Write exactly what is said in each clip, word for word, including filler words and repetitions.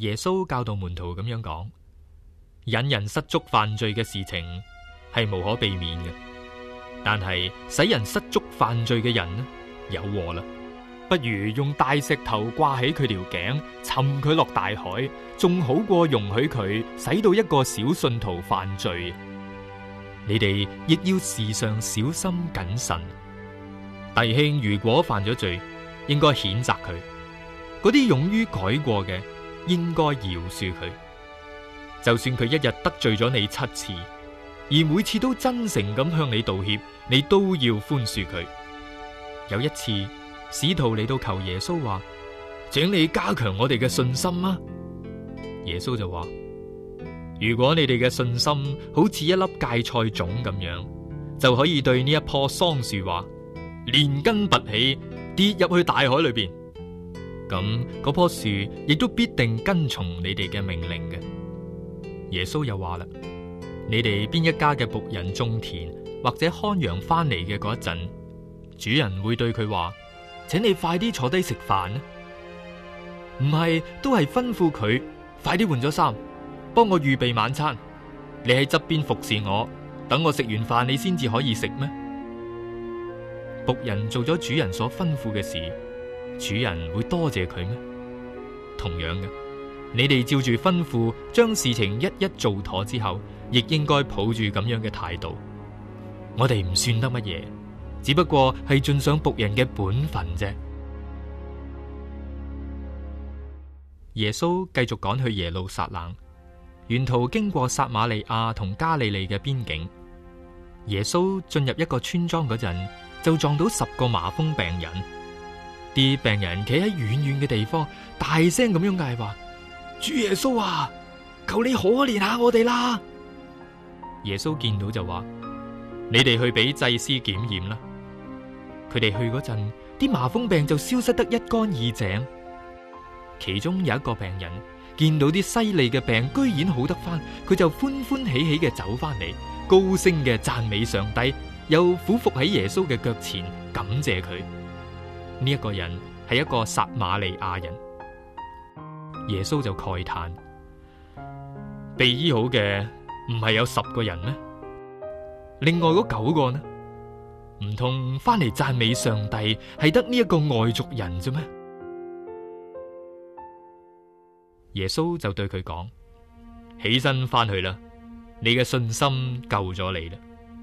耶穌教導門徒咁樣講：引人失足犯罪嘅事情係無可避免嘅，但係使人失足犯罪嘅人呢，有禍啦。不如用大石頭掛起佢條頸，沉佢落大海，仲好過容許佢使到一個小信徒犯罪。你哋亦要時常小心謹慎。弟兄如果犯咗罪，應該譴責佢；嗰啲勇於改過嘅，應該饒恕佢。就算佢一日得罪咗你七次，而每次都真誠咁向你道歉，你都要寬恕佢。有一次，使徒嚟到求耶穌話：請你加強我哋嘅信心啊！耶穌就話：如果你哋嘅信心好似一粒芥菜種咁樣，就可以對呢一棵桑樹話：連根拔起，跌入去大海裏邊。咁嗰棵樹亦都必定跟從你哋嘅命令嘅。耶穌又話啦：你哋邊一家嘅僕人種田或者看羊翻嚟嘅嗰一陣，主人會對佢話：請你快啲坐低食飯呢？唔係都係吩咐佢快啲換咗衫，幫我預備晚餐。你喺側邊服侍我，等我食完飯你先至可以食咩？僕人做咗主人所吩咐嘅事，主人會多謝佢咩？同樣嘅，你哋照住吩咐將事情一一做妥之後，亦應該抱住咁樣嘅態度。我哋唔算得乜嘢，只不過係盡上僕人嘅本分啫。耶穌繼續趕去耶路撒冷，沿途經過撒瑪利亞同加利利嘅邊境。耶穌進入一個村莊嗰陣，就撞到十個麻風病人。啲病人企喺遠遠嘅地方，大聲咁樣嗌話：主耶穌啊，求你可憐下我哋啦！耶穌見到就話：你哋去俾祭司檢驗啦。佢哋去嗰陣，啲麻風病就消失得一乾二淨。其中有一個病人見到啲犀利嘅病居然好得翻，佢就歡歡喜喜嘅走翻嚟，高聲嘅讚美上帝，又俯伏喺耶穌嘅腳前感謝佢。呢一個人係一個撒瑪利亞人。耶穌就慨嘆：被醫好嘅唔係有十個人咩？另外嗰九個呢？唔通翻嚟讚美上帝係得呢一個外族人啫咩？耶穌就對佢講：起身翻去啦，你嘅信心救咗你啦。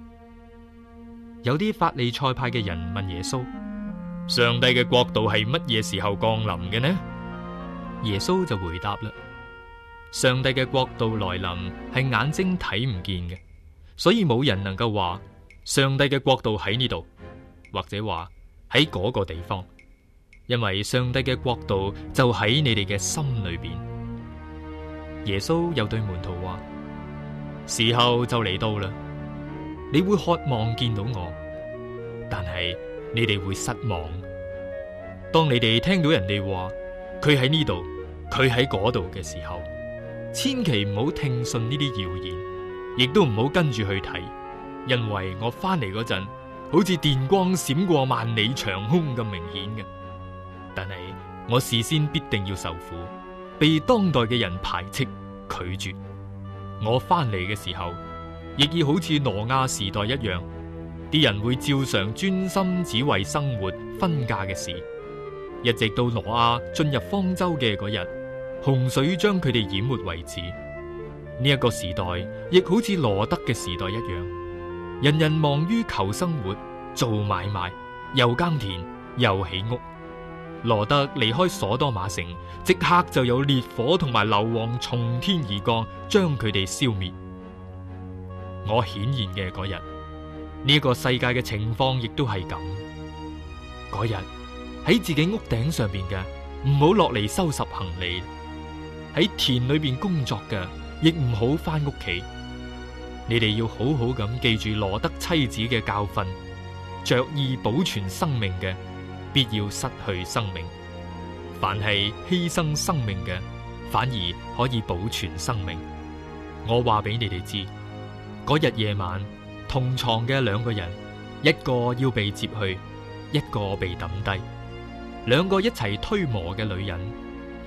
有啲法利賽派嘅人問耶穌：上帝嘅國度係乜嘢時候降臨嘅呢？耶穌就回答啦：上帝嘅國度來臨係眼睛睇唔見嘅，所以冇人能夠話上帝嘅國度喺呢度，或者話喺嗰個地方，因為上帝嘅國度就喺你哋嘅心裏邊。耶穌又對門徒話：時候就嚟到啦，你會渴望見到我，但係你哋會失望。當你哋聽到人哋話佢喺呢度，佢喺嗰度嘅時候，千祈唔好聽信呢啲謠言，亦都唔好跟住去睇，因為我翻嚟嗰陣，好似電光閃過萬里長空咁明顯嘅。但係我事先必定要受苦，被當代嘅人排斥拒絕。我翻嚟嘅時候，亦要好似挪亞時代一樣，啲人會照常專心只為生活分家嘅事，一直到挪亞進入方舟嘅嗰日，洪水將佢哋淹沒為止。呢一個時代亦好似羅德嘅時代一樣，人人忙於求生活，做買賣，又耕田又起屋。羅德離開所多瑪城，即刻就有烈火同埋硫磺從天而降，將佢哋消滅。我顯現嘅嗰日，呢個世界嘅情況亦都係咁。嗰日喺自己屋頂上邊嘅，唔好落嚟收拾行李；喺田裏邊工作嘅，亦唔好翻屋企。你哋要好好咁記住羅德妻子嘅教訓，着意保存生命嘅，必要失去生命；凡係犧牲生命嘅，反而可以保存生命。我話俾你哋知，嗰日夜晚同床嘅兩個人，一個要被接去，一個被抌低；兩個一齊推磨嘅女人，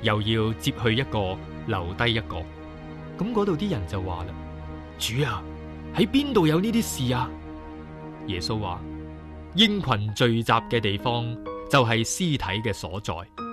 又要接去一個，留低一個。咁嗰度啲人就話啦：主啊，喺邊度有呢啲事啊？耶穌話：鷹群聚集嘅地方就係屍體嘅所在。